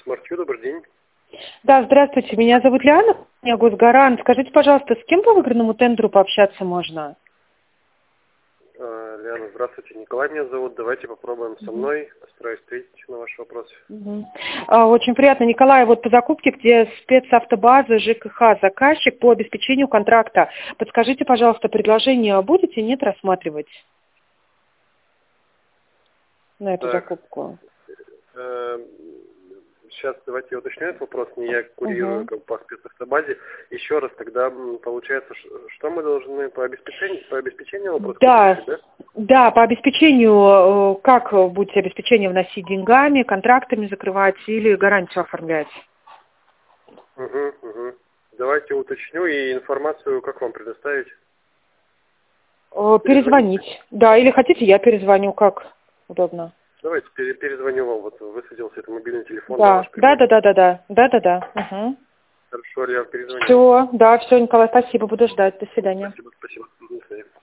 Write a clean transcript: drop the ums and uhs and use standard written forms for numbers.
Смарт-Ю, добрый день. Да, здравствуйте, меня зовут Лиана, я госгарант. Скажите, пожалуйста, с кем по выигранному тендеру пообщаться можно? Лиана, здравствуйте. Николай меня зовут. Давайте попробуем со мной. Постараюсь ответить на ваш вопрос. Очень приятно, Николай. Вот по закупке, где спецавтобаза ЖКХ заказчик по обеспечению контракта. Подскажите, пожалуйста, предложение будете, нет, рассматривать на эту закупку? Сейчас давайте я уточню этот вопрос. Не я курирую по спецавтобазе. Еще раз, тогда получается, что мы должны по обеспечению вопрос? Да, решить, да? да, по обеспечению, как будете обеспечение вносить деньгами, контрактами закрывать или гарантию оформлять? Давайте уточню и информацию как вам предоставить? Перезвонить. Да, или хотите, я перезвоню, как удобно. Давайте перезвоню вам. Вот высадился это мобильный телефон. Да. Угу. Хорошо, я перезвоню. Все, Николай, спасибо, буду ждать. До свидания. Спасибо. До свидания.